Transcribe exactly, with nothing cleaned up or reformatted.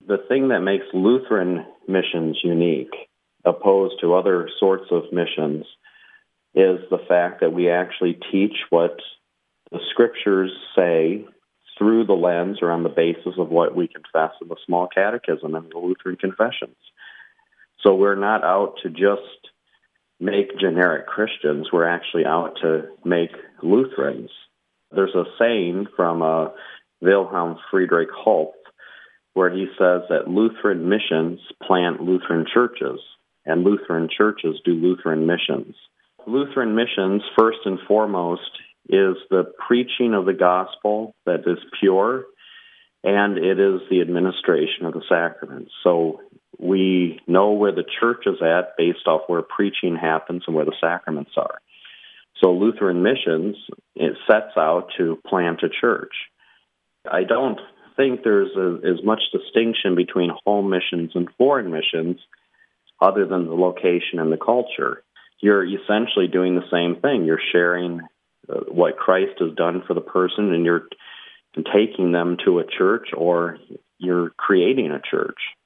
The thing that makes Lutheran missions unique, opposed to other sorts of missions, is the fact that we actually teach what the scriptures say through the lens or on the basis of what we confess in the Small Catechism and the Lutheran Confessions. So we're not out to just make generic Christians. We're actually out to make Lutherans. There's a saying from uh, Wilhelm Friedrich Holth where he says that Lutheran missions plant Lutheran churches, and Lutheran churches do Lutheran missions. Lutheran missions, first and foremost, is the preaching of the gospel that is pure, and it is the administration of the sacraments. So we know where the church is at based off where preaching happens and where the sacraments are. So Lutheran missions, it sets out to plant a church. I don't think there's a, as much distinction between home missions and foreign missions other than the location and the culture. You're essentially doing the same thing. You're sharing uh, what Christ has done for the person, and you're taking them to a church, or you're creating a church.